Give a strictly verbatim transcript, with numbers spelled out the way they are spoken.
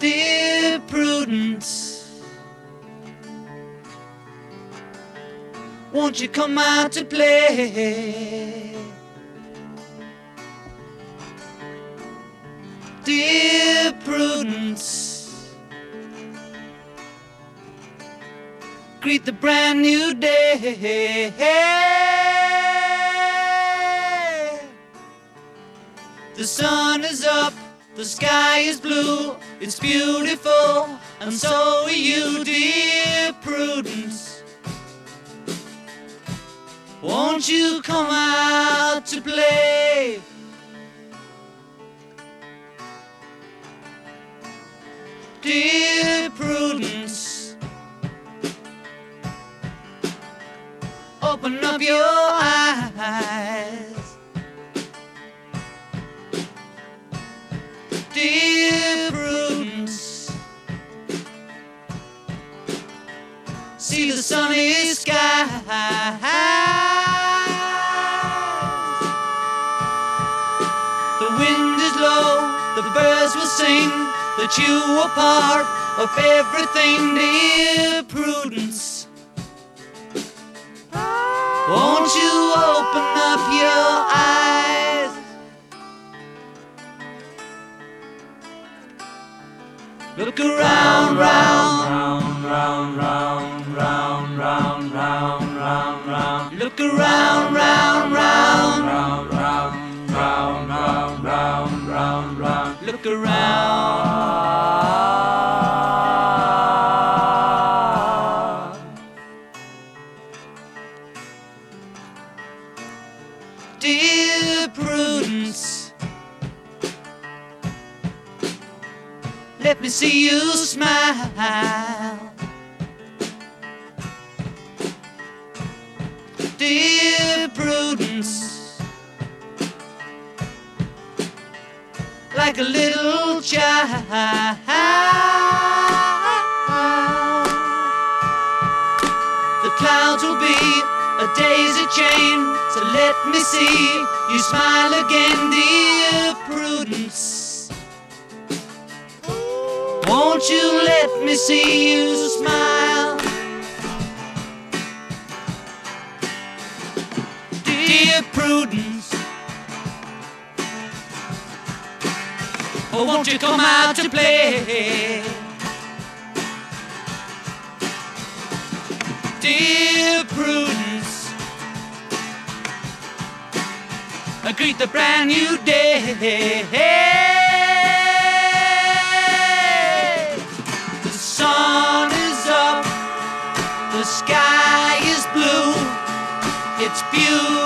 Dear Prudence, won't you come out to play? Dear Prudence, greet the brand new day. The sun is up, the sky is blue, it's beautiful, and so are you, dear Prudence. Won't you come out to play? Dear Prudence, open up your eyes. Dear Prudence, see the sunny sky. The wind is low, the birds will sing that you are part of everything, dear Prudence. Won't you open up your eyes? Look around, round, round, round, round, round, round, round, round. Look around, round, round, round, round, round, round, round, round, round. Look around. Dear Prudence, let me see you smile. Dear Prudence, like a little child. The clouds will be a daisy chain, so let me see you smile again, dear Prudence. Won't you let me see you smile? Dear Prudence, oh, won't you come out to play? Dear Prudence, greet the brand new day. The sun is up, the sky is blue, it's beautiful.